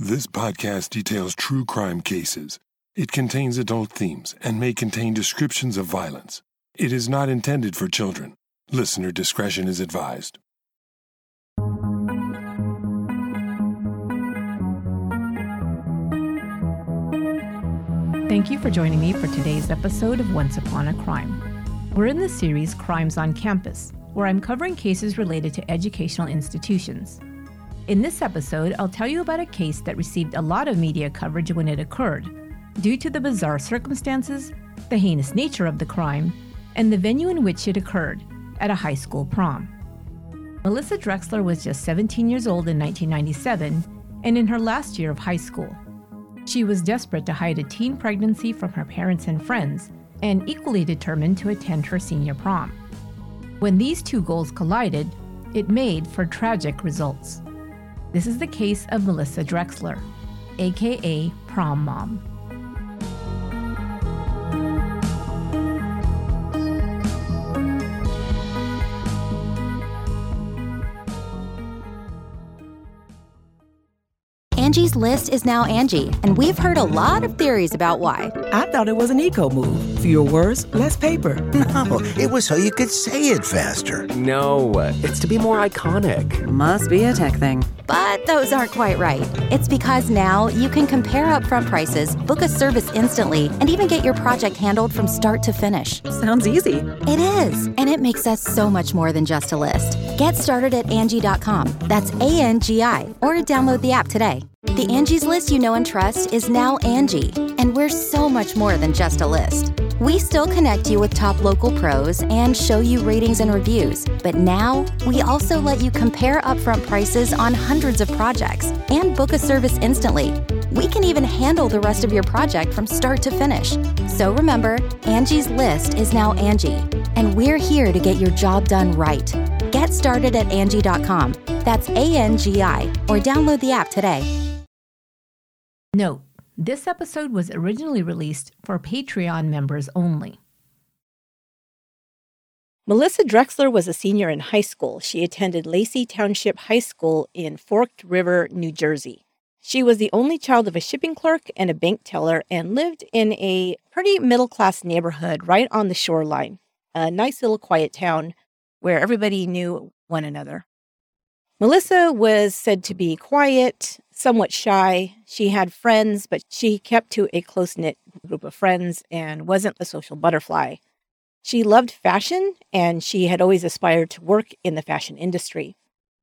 This podcast details true crime cases. It contains adult themes and may contain descriptions of violence. It is not intended for children. Listener discretion is advised. Thank you for joining me for today's episode of Once Upon a Crime. We're in the series Crimes on Campus, where I'm covering cases related to educational institutions. In this episode, I'll tell you about a case that received a lot of media coverage when it occurred, due to the bizarre circumstances, the heinous nature of the crime, and the venue in which it occurred, at a high school prom. Melissa Drexler was just 17 years old in 1997 and in her last year of high school. She was desperate to hide a teen pregnancy from her parents and friends, and equally determined to attend her senior prom. When these two goals collided, it made for tragic results. This is the case of Melissa Drexler, aka Prom Mom. Angie's List is now Angie, and we've heard a lot of theories about why. I thought it was an eco move. Fewer words, less paper. No, it was so you could say it faster. No, it's to be more iconic. Must be a tech thing. But those aren't quite right. It's because now you can compare upfront prices, book a service instantly, and even get your project handled from start to finish. Sounds easy. It is, and it makes us so much more than just a list. Get started at Angie.com. That's ANGI, or download the app today. The Angie's List you know and trust is now Angie, and we're so much more than just a list. We still connect you with top local pros and show you ratings and reviews, but now we also let you compare upfront prices on hundreds of projects and book a service instantly. We can even handle the rest of your project from start to finish. So remember, Angie's List is now Angie, and we're here to get your job done right. Get started at Angie.com. That's ANGI, or download the app today. Note, this episode was originally released for Patreon members only. Melissa Drexler was a senior in high school. She attended Lacey Township High School in Forked River, New Jersey. She was the only child of a shipping clerk and a bank teller and lived in a pretty middle-class neighborhood right on the shoreline, a nice little quiet town where everybody knew one another. Melissa was said to be quiet, somewhat shy. She had friends, but she kept to a close-knit group of friends and wasn't a social butterfly. She loved fashion, and she had always aspired to work in the fashion industry.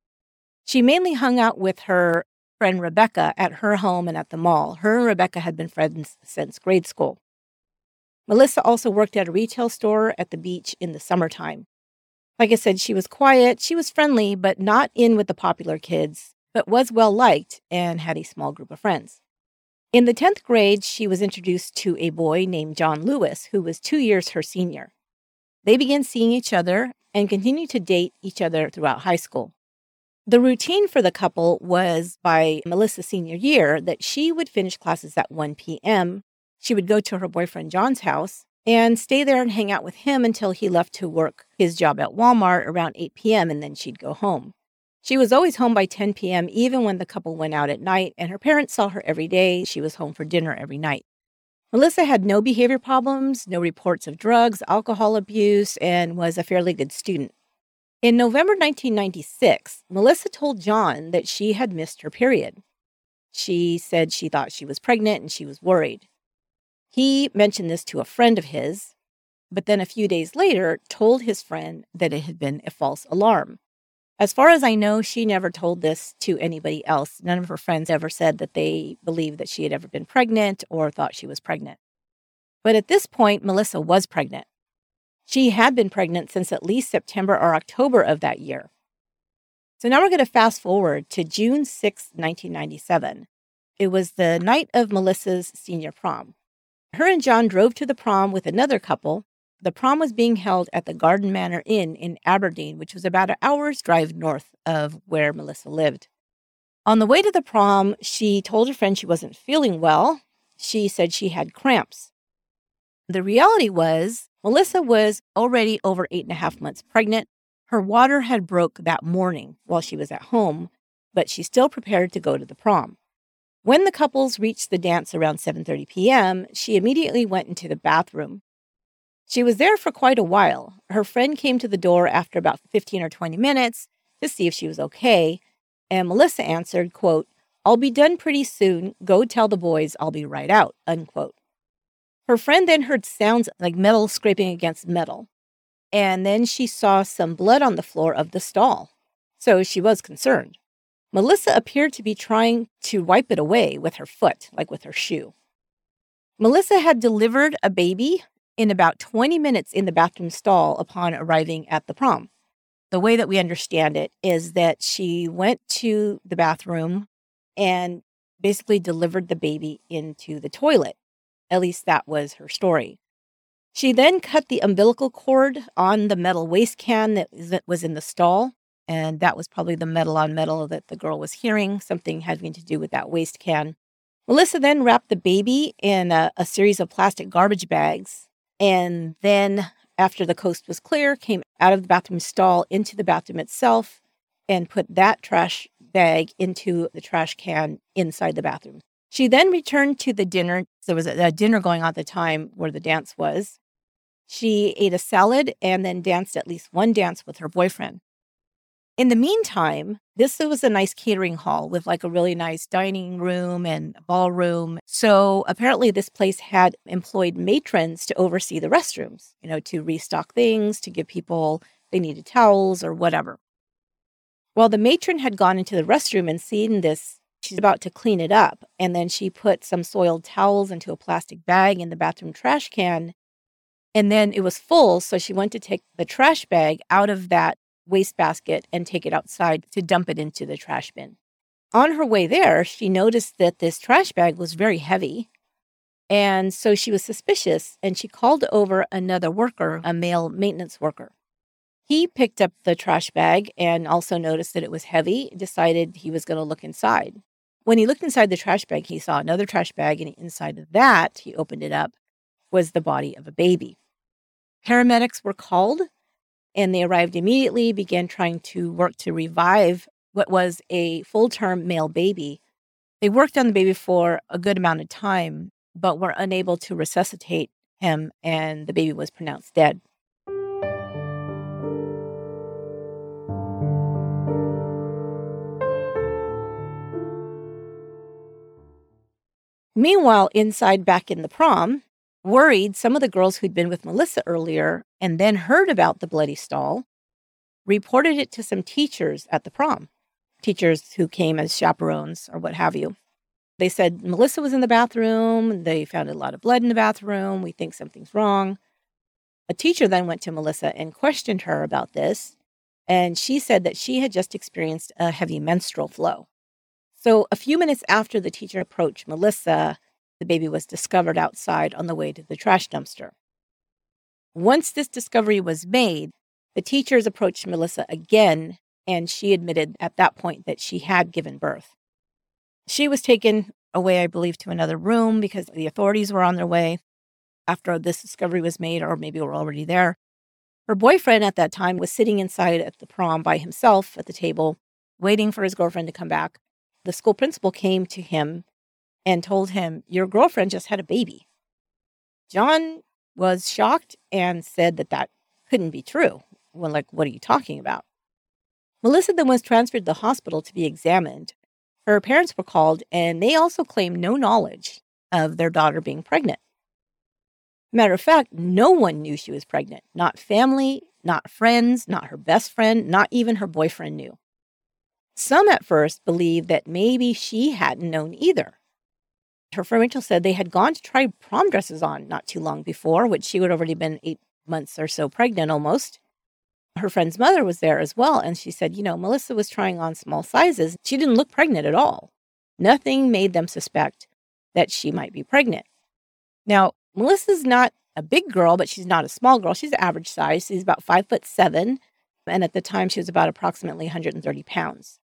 She mainly hung out with her friend Rebecca at her home and at the mall. Her and Rebecca had been friends since grade school. Melissa also worked at a retail store at the beach in the summertime. Like I said, she was quiet, she was friendly, but not in with the popular kids, but was well-liked and had a small group of friends. In the 10th grade, she was introduced to a boy named John Lewis, who was 2 years her senior. They began seeing each other and continued to date each other throughout high school. The routine for the couple was, by Melissa's senior year, that she would finish classes at 1 p.m., she would go to her boyfriend John's house, and stay there and hang out with him until he left to work his job at Walmart around 8 p.m., and then she'd go home. She was always home by 10 p.m., even when the couple went out at night, and her parents saw her every day. She was home for dinner every night. Melissa had no behavior problems, no reports of drugs, alcohol abuse, and was a fairly good student. In November 1996, Melissa told John that she had missed her period. She said she thought she was pregnant and she was worried. He mentioned this to a friend of his, but then a few days later told his friend that it had been a false alarm. As far as I know, she never told this to anybody else. None of her friends ever said that they believed that she had ever been pregnant or thought she was pregnant. But at this point, Melissa was pregnant. She had been pregnant since at least September or October of that year. So now we're going to fast forward to June 6, 1997. It was the night of Melissa's senior prom. Her and John drove to the prom with another couple. The prom was being held at the Garden Manor Inn in Aberdeen, which was about an hour's drive north of where Melissa lived. On the way to the prom, she told her friend she wasn't feeling well. She said she had cramps. The reality was, Melissa was already over 8.5 months pregnant. Her water had broke that morning while she was at home, but she still prepared to go to the prom. When the couples reached the dance around 7:30 p.m., she immediately went into the bathroom. She was there for quite a while. Her friend came to the door after about 15 or 20 minutes to see if she was okay, and Melissa answered, quote, "I'll be done pretty soon. Go tell the boys I'll be right out," unquote. Her friend then heard sounds like metal scraping against metal, and then she saw some blood on the floor of the stall. So she was concerned. Melissa appeared to be trying to wipe it away with her foot, like with her shoe. Melissa had delivered a baby in about 20 minutes in the bathroom stall upon arriving at the prom. The way that we understand it is that she went to the bathroom and basically delivered the baby into the toilet. At least that was her story. She then cut the umbilical cord on the metal waste can that was in the stall, and that was probably the metal on metal that the girl was hearing, something having to do with that waste can. Melissa then wrapped the baby in a series of plastic garbage bags, and then, after the coast was clear, came out of the bathroom stall into the bathroom itself and put that trash bag into the trash can inside the bathroom. She then returned to the dinner. There was a dinner going on at the time where the dance was. She ate a salad and then danced at least one dance with her boyfriend. In the meantime, this was a nice catering hall with like a really nice dining room and a ballroom. So apparently this place had employed matrons to oversee the restrooms, to restock things, to give people, they needed towels or whatever. Well, the matron had gone into the restroom and seen this. She's about to clean it up. And then she put some soiled towels into a plastic bag in the bathroom trash can. And then it was full. So she went to take the trash bag out of that wastebasket and take it outside to dump it into the trash bin. On her way there, she noticed that this trash bag was very heavy. And so she was suspicious and she called over another worker, a male maintenance worker. He picked up the trash bag and also noticed that it was heavy, decided he was going to look inside. When he looked inside the trash bag, he saw another trash bag, and inside of that, he opened it up, was the body of a baby. Paramedics were called, and they arrived immediately, began trying to work to revive what was a full-term male baby. They worked on the baby for a good amount of time, but were unable to resuscitate him, and the baby was pronounced dead. Meanwhile, inside back in the prom, worried, some of the girls who'd been with Melissa earlier and then heard about the bloody stall reported it to some teachers at the prom, teachers who came as chaperones or what have you. They said, Melissa was in the bathroom. They found a lot of blood in the bathroom. We think something's wrong. A teacher then went to Melissa and questioned her about this, and she said that she had just experienced a heavy menstrual flow. So a few minutes after the teacher approached Melissa, the baby was discovered outside on the way to the trash dumpster. Once this discovery was made, the teachers approached Melissa again, and she admitted at that point that she had given birth. She was taken away, I believe, to another room because the authorities were on their way after this discovery was made, or maybe were already there. Her boyfriend at that time was sitting inside at the prom by himself at the table, waiting for his girlfriend to come back. The school principal came to him and told him, "Your girlfriend just had a baby." John was shocked and said that couldn't be true. Well, what are you talking about? Melissa then was transferred to the hospital to be examined. Her parents were called, and they also claimed no knowledge of their daughter being pregnant. Matter of fact, no one knew she was pregnant. Not family, not friends, not her best friend, not even her boyfriend knew. Some at first believed that maybe she hadn't known either. Her friend Rachel said they had gone to try prom dresses on not too long before, which she had already been 8 months or so pregnant almost. Her friend's mother was there as well, and she said, Melissa was trying on small sizes. She didn't look pregnant at all. Nothing made them suspect that she might be pregnant. Now, Melissa's not a big girl, but she's not a small girl. She's average size. She's about 5'7", and at the time she was about approximately 130 pounds.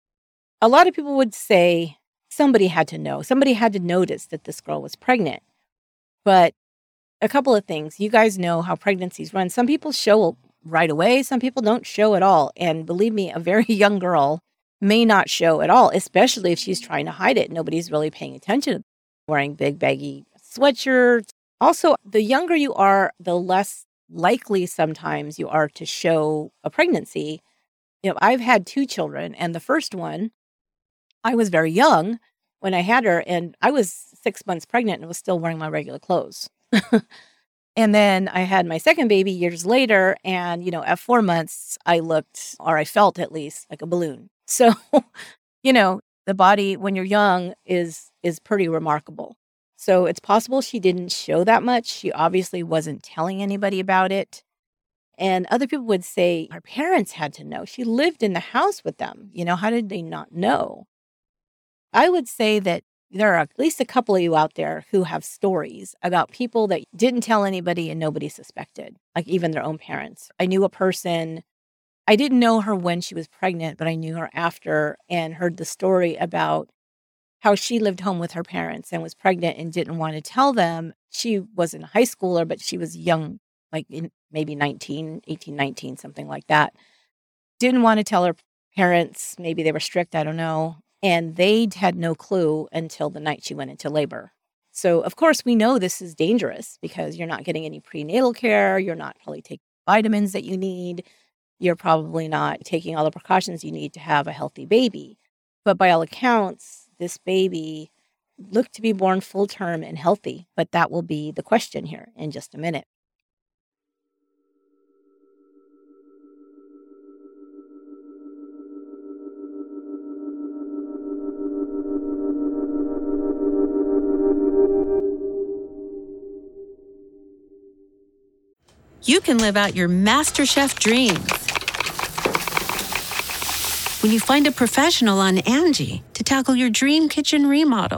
A lot of people would say somebody had to know. Somebody had to notice that this girl was pregnant. But a couple of things. You guys know how pregnancies run. Some people show right away. Some people don't show at all. And believe me, a very young girl may not show at all, especially if she's trying to hide it. Nobody's really paying attention. Wearing big baggy sweatshirts. Also, the younger you are, the less likely sometimes you are to show a pregnancy. I've had 2 children, and the first one, I was very young when I had her, and I was 6 months pregnant and was still wearing my regular clothes. And then I had my second baby years later, and, at 4 months, I looked, or I felt at least, like a balloon. So, the body, when you're young, is pretty remarkable. So it's possible she didn't show that much. She obviously wasn't telling anybody about it. And other people would say her parents had to know. She lived in the house with them. How did they not know? I would say that there are at least a couple of you out there who have stories about people that didn't tell anybody and nobody suspected, like even their own parents. I knew a person, I didn't know her when she was pregnant, but I knew her after and heard the story about how she lived home with her parents and was pregnant and didn't want to tell them. She wasn't a high schooler, but she was young, like maybe 18, 19, something like that. Didn't want to tell her parents. Maybe they were strict, I don't know. And they had no clue until the night she went into labor. So, of course, we know this is dangerous because you're not getting any prenatal care. You're not probably taking vitamins that you need. You're probably not taking all the precautions you need to have a healthy baby. But by all accounts, this baby looked to be born full term and healthy. But that will be the question here in just a minute. You can live out your MasterChef dreams when you find a professional on Angie to tackle your dream kitchen remodel.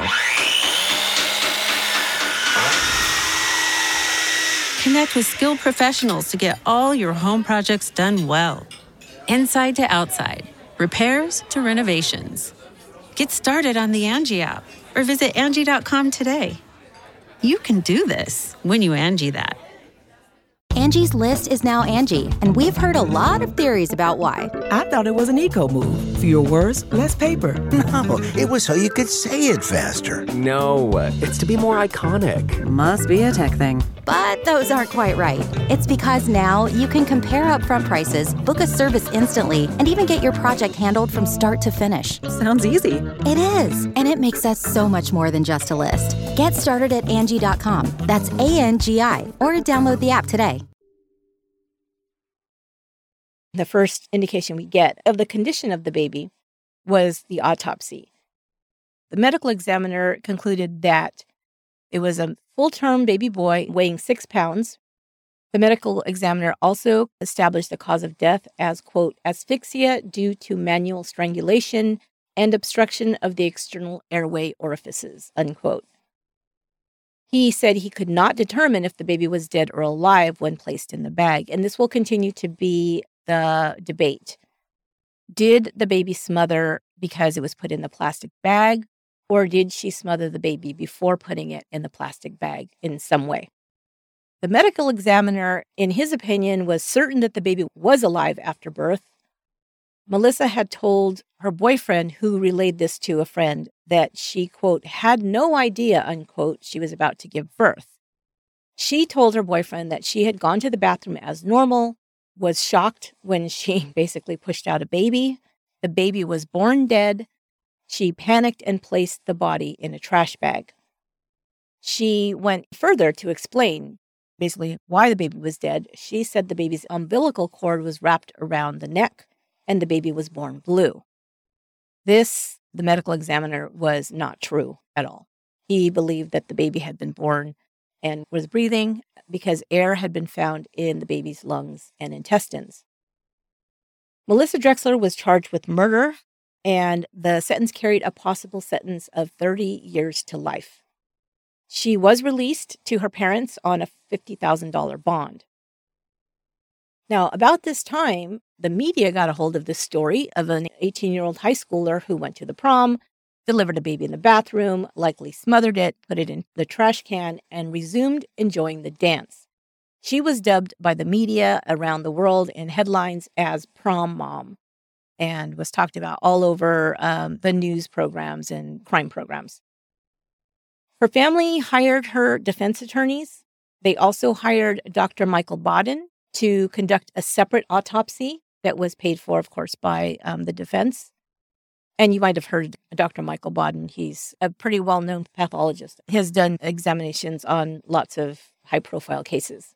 Connect with skilled professionals to get all your home projects done well. Inside to outside, repairs to renovations. Get started on the Angie app or visit Angie.com today. You can do this when you Angie that. Angie's List is now Angie, and we've heard a lot of theories about why. I thought it was an eco move. Fewer words, less paper. No, it was so you could say it faster. No, it's to be more iconic. Must be a tech thing. But those aren't quite right. It's because now you can compare upfront prices, book a service instantly, and even get your project handled from start to finish. Sounds easy. It is, and it makes us so much more than just a list. Get started at Angie.com. That's ANGI, or download the app today. The first indication we get of the condition of the baby was the autopsy. The medical examiner concluded that it was a full-term baby boy weighing 6 pounds. The medical examiner also established the cause of death as, quote, asphyxia due to manual strangulation and obstruction of the external airway orifices, unquote. He said he could not determine if the baby was dead or alive when placed in the bag, and this will continue to be the debate. Did the baby smother because it was put in the plastic bag, or did she smother the baby before putting it in the plastic bag in some way? The medical examiner, in his opinion, was certain that the baby was alive after birth. Melissa had told her boyfriend, who relayed this to a friend, that she, quote, had no idea, unquote, she was about to give birth. She told her boyfriend that she had gone to the bathroom as normal, was shocked when she basically pushed out a baby. The baby was born dead. She panicked and placed the body in a trash bag. She went further to explain basically why the baby was dead. She said the baby's umbilical cord was wrapped around the neck and the baby was born blue. This, the medical examiner, was not true at all. He believed that the baby had been born and was breathing because air had been found in the baby's lungs and intestines. Melissa Drexler was charged with murder, and the sentence carried a possible sentence of 30 years to life. She was released to her parents on a $50,000 bond. Now, about this time, the media got a hold of this story of an 18-year-old high schooler who went to the prom, delivered a baby in the bathroom, likely smothered it, put it in the trash can, and resumed enjoying the dance. She was dubbed by the media around the world in headlines as prom mom. and was talked about all over the news programs and crime programs. Her family hired her defense attorneys. They also hired Dr. Michael Bodden to conduct a separate autopsy that was paid for, of course, by the defense. And you might have heard Dr. Michael Bodden. He's a pretty well-known pathologist. He has done examinations on lots of high-profile cases.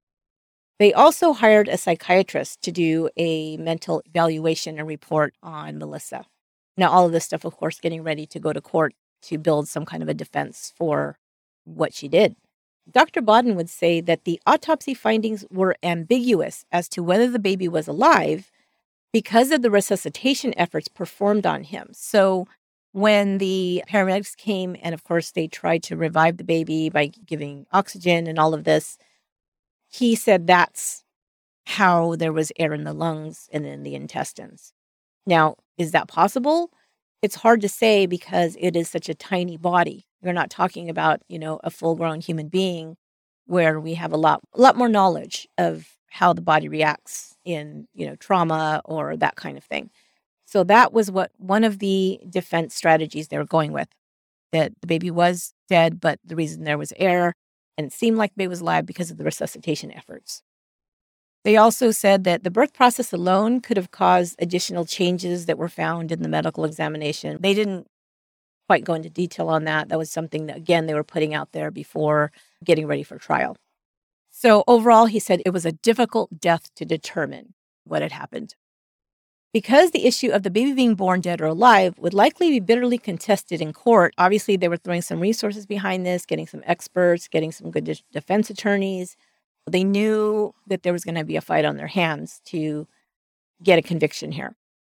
They also hired a psychiatrist to do a mental evaluation and report on Melissa. Now, all of this stuff, of course, getting ready to go to court to build some kind of a defense for what she did. Dr. Bodden would say that the autopsy findings were ambiguous as to whether the baby was alive because of the resuscitation efforts performed on him. So when the paramedics came and, of course, they tried to revive the baby by giving oxygen and all of this, he said that's how there was air in the lungs and in the intestines. Now, is that possible? It's hard to say because it is such a tiny body. You're not talking about, a full-grown human being where we have a lot more knowledge of how the body reacts in, trauma or that kind of thing. So that was what one of the defense strategies they were going with, that the baby was dead, but the reason there was air and it seemed like the baby was alive because of the resuscitation efforts. They also said that the birth process alone could have caused additional changes that were found in the medical examination. They didn't quite go into detail on that. That was something that, again, they were putting out there before getting ready for trial. So overall, he said it was a difficult death to determine what had happened. Because the issue of the baby being born dead or alive would likely be bitterly contested in court, obviously they were throwing some resources behind this, getting some experts, getting some good defense attorneys. They knew that there was going to be a fight on their hands to get a conviction here.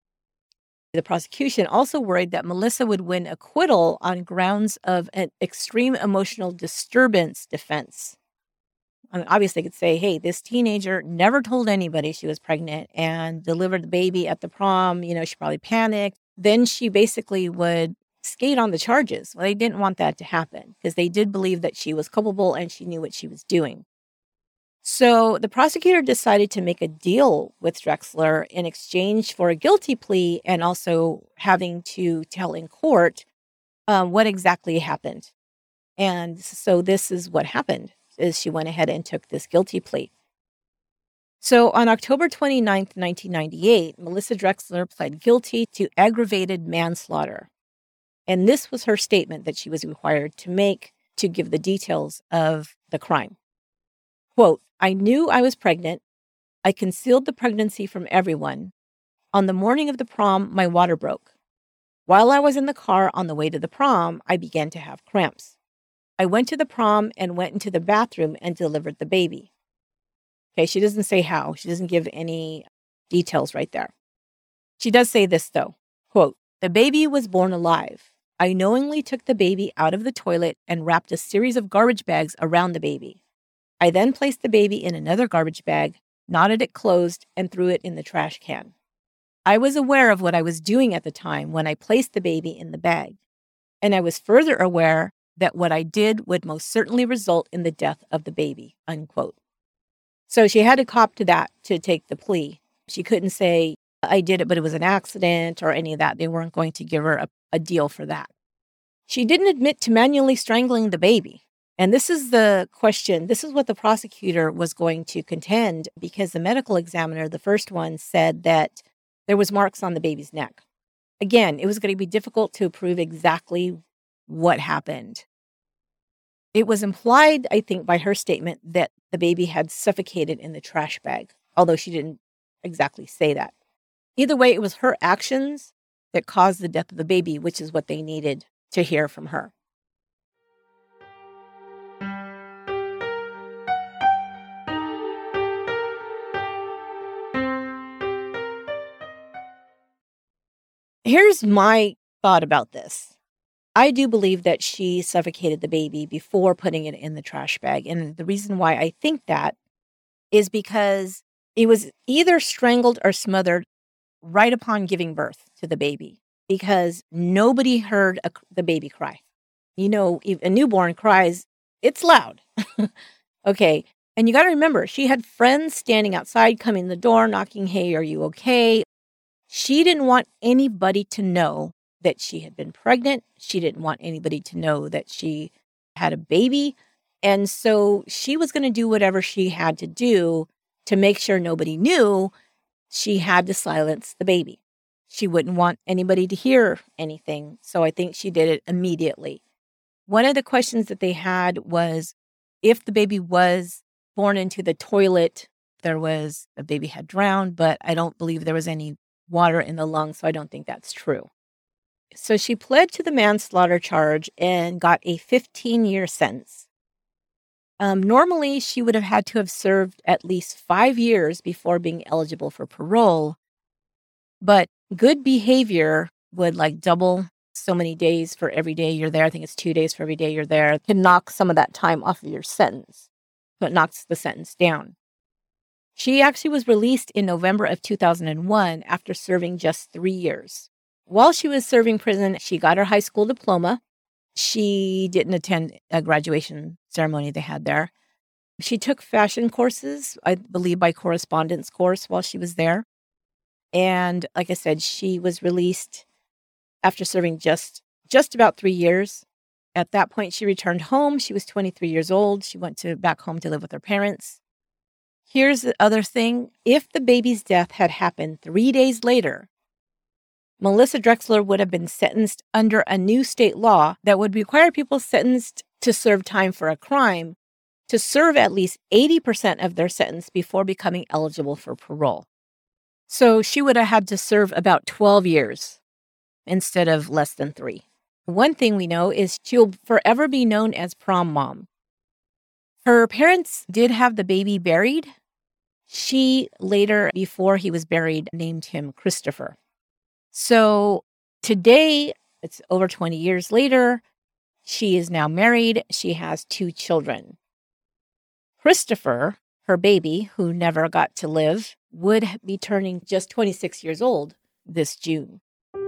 The prosecution also worried that Melissa would win acquittal on grounds of an extreme emotional disturbance defense. I mean, obviously, they could say, hey, this teenager never told anybody she was pregnant and delivered the baby at the prom. She probably panicked. Then she basically would skate on the charges. Well, they didn't want that to happen because they did believe that she was culpable and she knew what she was doing. So the prosecutor decided to make a deal with Drexler in exchange for a guilty plea and also having to tell in court what exactly happened. And so this is what happened, is she went ahead and took this guilty plea. So on October 29th, 1998, Melissa Drexler pled guilty to aggravated manslaughter. And this was her statement that she was required to make to give the details of the crime. Quote, I knew I was pregnant. I concealed the pregnancy from everyone. On the morning of the prom, my water broke. While I was in the car on the way to the prom, I began to have cramps. I went to the prom and went into the bathroom and delivered the baby. Okay, she doesn't say how. She doesn't give any details right there. She does say this, though. Quote, the baby was born alive. I knowingly took the baby out of the toilet and wrapped a series of garbage bags around the baby. I then placed the baby in another garbage bag, knotted it closed, and threw it in the trash can. I was aware of what I was doing at the time when I placed the baby in the bag, and I was further aware that what I did would most certainly result in the death of the baby, unquote. So she had to cop to that to take the plea. She couldn't say, I did it, but it was an accident or any of that. They weren't going to give her a deal for that. She didn't admit to manually strangling the baby. And this is the question. This is what the prosecutor was going to contend because the medical examiner, the first one, said that there was marks on the baby's neck. Again, it was going to be difficult to prove exactly what happened. It was implied, I think, by her statement that the baby had suffocated in the trash bag, although she didn't exactly say that. Either way, it was her actions that caused the death of the baby, which is what they needed to hear from her. Here's my thought about this. I do believe that she suffocated the baby before putting it in the trash bag. And the reason why I think that is because it was either strangled or smothered right upon giving birth to the baby, because nobody heard the baby cry. If a newborn cries, it's loud. Okay. And you got to remember, she had friends standing outside, coming to the door, knocking, hey, are you okay? She didn't want anybody to know that she had been pregnant. She didn't want anybody to know that she had a baby. And so she was going to do whatever she had to do to make sure nobody knew. She had to silence the baby. She wouldn't want anybody to hear anything. So I think she did it immediately. One of the questions that they had was if the baby was born into the toilet, the baby had drowned, but I don't believe there was any water in the lungs, so I don't think that's true. So she pled to the manslaughter charge and got a 15-year sentence. Normally, she would have had to have served at least 5 years before being eligible for parole, but good behavior would double so many days for every day you're there. I think it's 2 days for every day you're there. It can knock some of that time off of your sentence. So it knocks the sentence down. She actually was released in November of 2001 after serving just 3 years. While she was serving prison, she got her high school diploma. She didn't attend a graduation ceremony they had there. She took fashion courses, I believe by correspondence course while she was there. And like I said, she was released after serving just about 3 years. At that point, she returned home. She was 23 years old. She went back home to live with her parents. Here's the other thing. If the baby's death had happened 3 days later, Melissa Drexler would have been sentenced under a new state law that would require people sentenced to serve time for a crime to serve at least 80% of their sentence before becoming eligible for parole. So she would have had to serve about 12 years instead of less than 3. One thing we know is she'll forever be known as prom mom. Her parents did have the baby buried. She later, before he was buried, named him Christopher. So today, it's over 20 years later, she is now married. She has 2 children. Christopher, her baby, who never got to live, would be turning just 26 years old this June.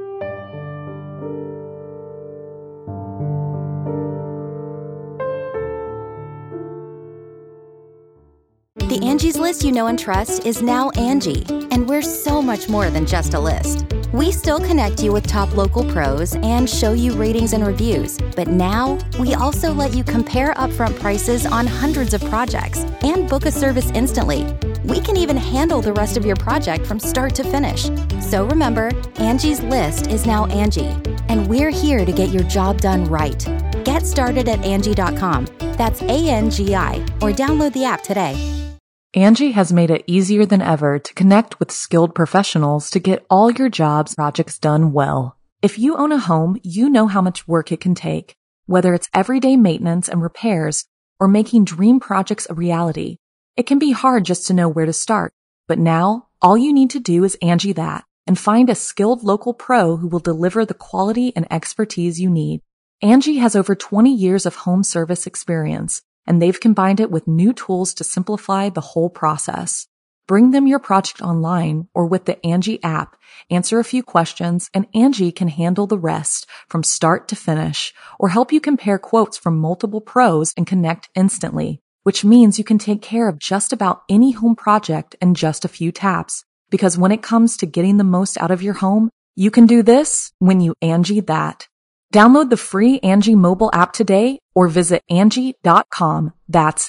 The Angie's List you know and trust is now Angie, and we're so much more than just a list. We still connect you with top local pros and show you ratings and reviews, but now we also let you compare upfront prices on hundreds of projects and book a service instantly. We can even handle the rest of your project from start to finish. So remember, Angie's List is now Angie, and we're here to get your job done right. Get started at Angie.com. That's ANGI, or download the app today. Angie has made it easier than ever to connect with skilled professionals to get all your jobs projects done well. If you own a home, you know how much work it can take, whether it's everyday maintenance and repairs or making dream projects a reality. It can be hard just to know where to start, but now all you need to do is Angie that and find a skilled local pro who will deliver the quality and expertise you need. Angie has over 20 years of home service experience, and they've combined it with new tools to simplify the whole process. Bring them your project online or with the Angie app, answer a few questions, and Angie can handle the rest from start to finish or help you compare quotes from multiple pros and connect instantly, which means you can take care of just about any home project in just a few taps. Because when it comes to getting the most out of your home, you can do this when you Angie that. Download the free Angie mobile app today or visit Angie.com. That's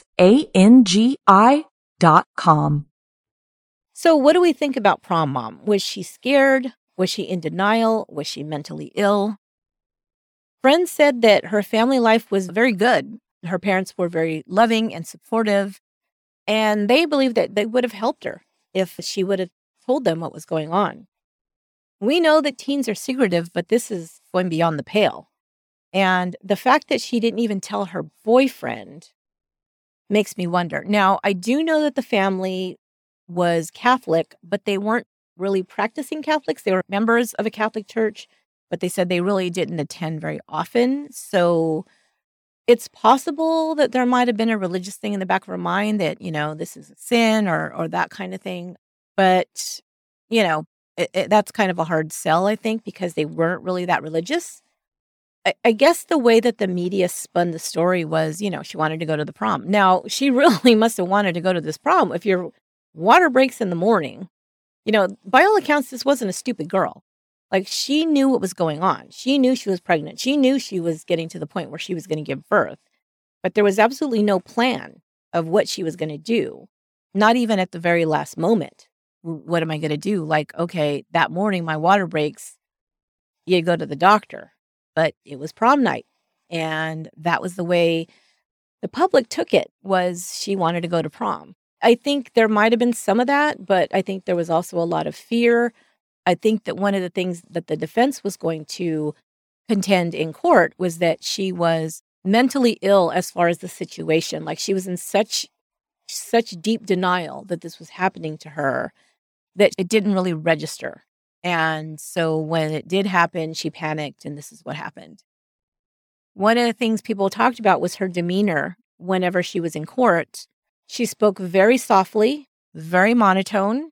ANGI.com. So what do we think about prom mom? Was she scared? Was she in denial? Was she mentally ill? Friends said that her family life was very good. Her parents were very loving and supportive, and they believed that they would have helped her if she would have told them what was going on. We know that teens are secretive, but this is going beyond the pale. And the fact that she didn't even tell her boyfriend makes me wonder. Now, I do know that the family was Catholic, but they weren't really practicing Catholics. They were members of a Catholic church, but they said they really didn't attend very often. So it's possible that there might have been a religious thing in the back of her mind that, this is a sin or that kind of thing. But, that's kind of a hard sell, I think, because they weren't really that religious. I guess the way that the media spun the story was, she wanted to go to the prom. Now, she really must have wanted to go to this prom. If your water breaks in the morning By all accounts, this wasn't a stupid girl. Like, she knew what was going on. She knew she was pregnant. She knew she was getting to the point where she was going to give birth. But there was absolutely no plan of what she was going to do, not even at the very last moment. What am I going to do? Like, okay, that morning my water breaks. You go to the doctor. But it was prom night. And that was the way the public took it, was she wanted to go to prom. I think there might have been some of that, but I think there was also a lot of fear. I think that one of the things that the defense was going to contend in court was that she was mentally ill as far as the situation. Like, she was in such deep denial that this was happening to her that it didn't really register. And so when it did happen, she panicked, and this is what happened. One of the things people talked about was her demeanor whenever she was in court. She spoke very softly, very monotone.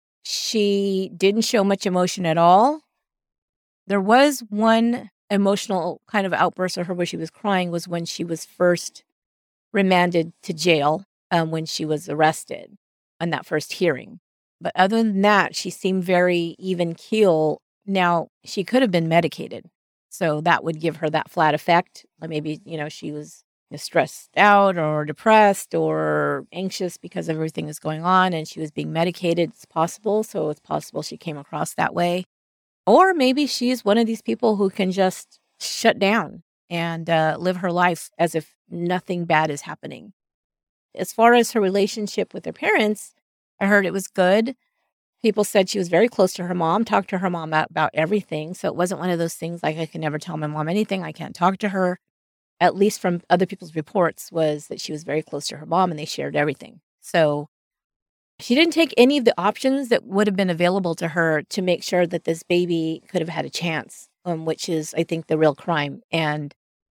She didn't show much emotion at all. There was one emotional kind of outburst of her where she was crying, was when she was first remanded to jail when she was arrested on that first hearing. But other than that, she seemed very even keel. Now, she could have been medicated, so that would give her that flat effect. Like, maybe, she was stressed out or depressed or anxious because everything is going on and she was being medicated. It's possible. So it's possible she came across that way. Or maybe she's one of these people who can just shut down and live her life as if nothing bad is happening. As far as her relationship with her parents, I heard it was good. People said she was very close to her mom, talked to her mom about everything. So it wasn't one of those things like, I can never tell my mom anything, I can't talk to her. At least from other people's reports, was that she was very close to her mom and they shared everything. So she didn't take any of the options that would have been available to her to make sure that this baby could have had a chance, which is, I think, the real crime. And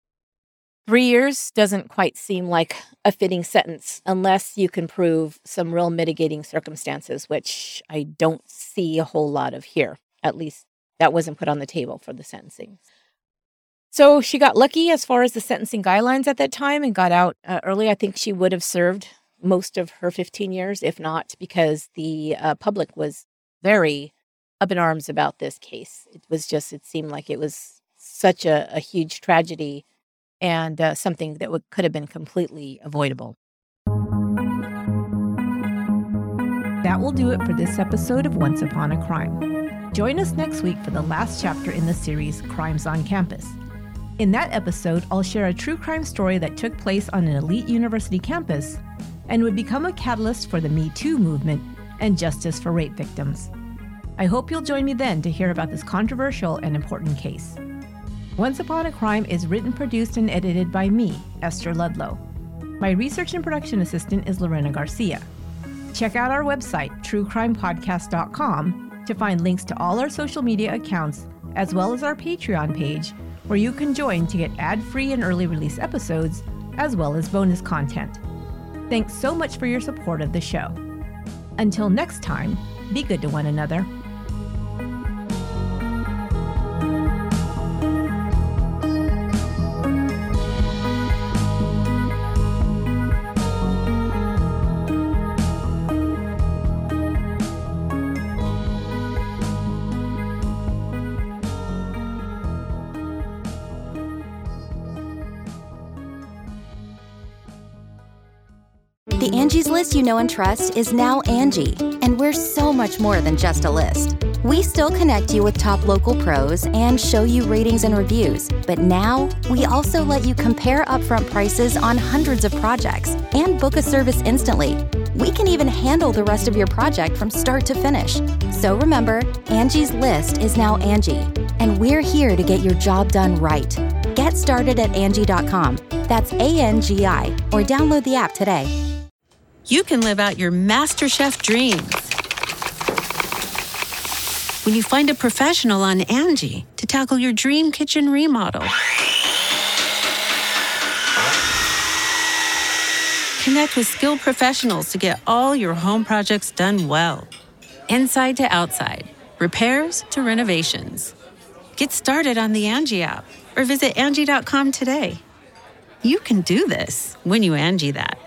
3 years doesn't quite seem like a fitting sentence unless you can prove some real mitigating circumstances, which I don't see a whole lot of here. At least that wasn't put on the table for the sentencing. So she got lucky as far as the sentencing guidelines at that time and got out early. I think she would have served most of her 15 years, if not, because the public was very up in arms about this case. It seemed like it was such a huge tragedy and something that could have been completely avoidable. That will do it for this episode of Once Upon a Crime. Join us next week for the last chapter in the series, Crimes on Campus. In that episode, I'll share a true crime story that took place on an elite university campus and would become a catalyst for the Me Too movement and justice for rape victims. I hope you'll join me then to hear about this controversial and important case. Once Upon a Crime is written, produced, and edited by me, Esther Ludlow. My research and production assistant is Lorena Garcia. Check out our website, truecrimepodcast.com, to find links to all our social media accounts, as well as our Patreon page, where you can join to get ad-free and early release episodes, as well as bonus content. Thanks so much for your support of the show. Until next time, be good to one another. The Angie's List you know and trust is now Angie, and we're so much more than just a list. We still connect you with top local pros and show you ratings and reviews, but now we also let you compare upfront prices on hundreds of projects and book a service instantly. We can even handle the rest of your project from start to finish. So remember, Angie's List is now Angie, and we're here to get your job done right. Get started at Angie.com. That's ANGI, or download the app today. You can live out your MasterChef dreams when you find a professional on Angie to tackle your dream kitchen remodel. Connect with skilled professionals to get all your home projects done well. Inside to outside, repairs to renovations. Get started on the Angie app or visit Angie.com today. You can do this when you Angie that.